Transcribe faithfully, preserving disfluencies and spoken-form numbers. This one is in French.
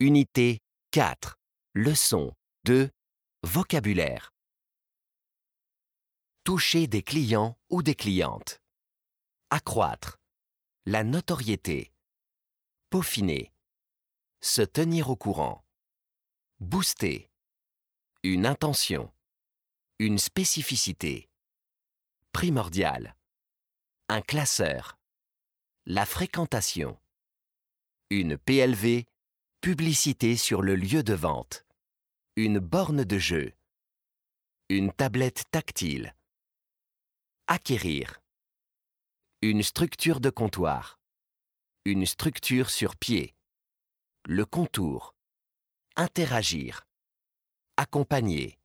Unité quatre. Leçon deux. Vocabulaire. Toucher des clients ou des clientes. Accroître. La notoriété. Peaufiner. Se tenir au courant. Booster. Une intention. Une spécificité. Primordial. Un classeur. La fréquentation. Une P L V. Publicité sur le lieu de vente. Une borne de jeu. Une tablette tactile. Acquérir. Une structure de comptoir. Une structure sur pied. Le contour. Interagir. Accompagner.